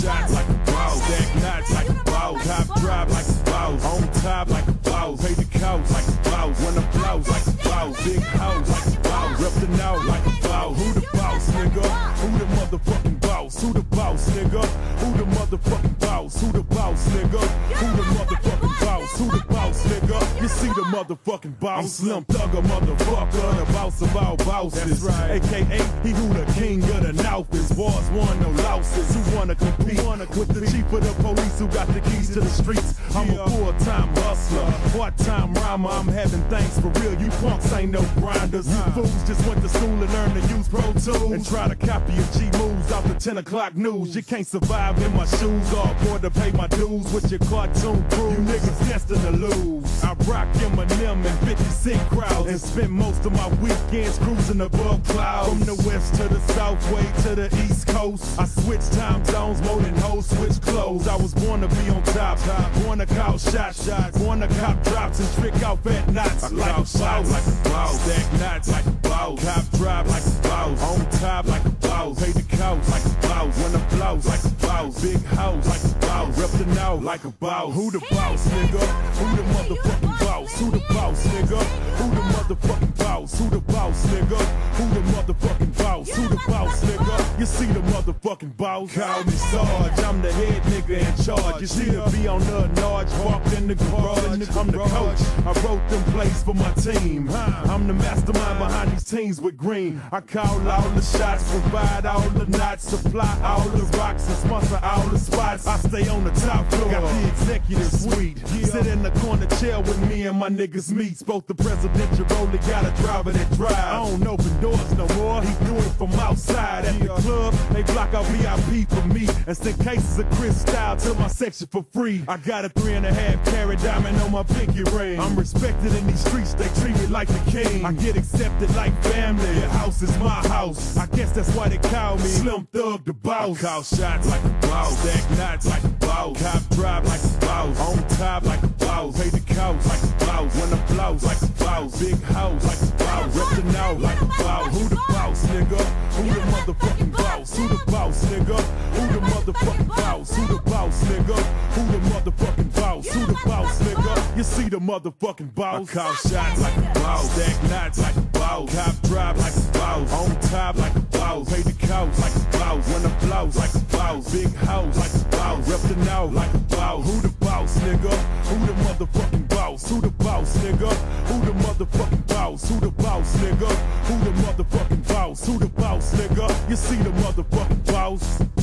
shots like a boss. Stack knots like a boss. Cop drive like a boss. On top like a boss. Pay the cost like a boss. When the blows like a boss. Big house like a boss. Rep the now like a boss. Who the boss, nigga? Who the motherfucking boss? Who the boss, nigga? Who the motherfucking boss? Who the boss, nigga? Who the motherfucking boss? Who the boss, nigga? You see the motherfucking boss? I'm Slim Thugger, motherfucker, the boss of all bosses. That's right. AKA he who the king of the North is. Wars won, no losses. Who wanna compete with the chief of the police who got the keys to the streets? I'm a full-time hustler, part-time rhymer. I'm having things for real. You punks ain't no grinders. You fools just went to school and learned to use Pro Tools and try to copy your G moves off the 10 o'clock news. You can't survive in my shoes or afford to pay my dues with your cartoon crew. You niggas destined to lose. I rock Eminem and 50 Cent crowds and spend most of my weekends cruising above clouds. From the west to the south, way to the east coast. I switch time zones more than hoes switch clothes. I was born to be on top, born to call shots, born to cop drops and trick out fat knots. I like a boss, like a boss. Stack knots like a boss. Cop drive like a boss. On top like a boss. Pay the cost like a boss. When the blows like a boss. Big house like a boss. Rep the now like a boss. Who the boss, nigga? Who the motherfucking boss? Who the boss, nigga? Who the motherfucking boss? Who the boss, nigga? Who the motherfucking boss? Who the boss, nigga? You see the motherfucking boss? Call me Sarge, I'm the head nigga in charge. You see to be on the Narge, walked in the garage. I'm the coach, I wrote them plays for my team. I'm the mastermind behind these teams with green. I call all the shots, provide all the knots, supply all the rocks and sponsor all the spots. I stay on the top floor, got the executive suite. Sit in the corner chair with me and my niggas meet. Spoke the presidential role, they got a driver that drive. I don't open doors no more, he do it from outside. At the club, they block out VIP for me and send cases of Cristal to my section for free. I got a 3.5 carat diamond on my pinky ring. I'm respected in these streets, they treat me like the king. I get accepted like family, your house is my house. I guess that's why they call me Slim Thug the boss. I call shots like a boss, stack knots like a boss. Cop drive like a boss, on top like a boss. Pay the cost like a boss, when the blows like a boss. Big house like a boss, rep the now like a boss. Who the boss, nigga? Who the motherfucking boss? Who the boss, nigga? Who the motherfucking boss? Who the boss, nigga? Who the motherfucking boss? Who the boss, nigga? You see the motherfucking boss? I call shots like a boss, stack knots like a boss. Cop drive like a boss, on top like a boss. Pay the cost like a boss, when the blows like a boss. Big house like a boss, rep the now like a boss. Who the boss, nigga? Who the motherfucking boss? Who the boss, nigga? Who the motherfucking boss? Who the boss, nigga? Who the motherfucking boss? Who the boss, nigga? You see the motherfucking boss?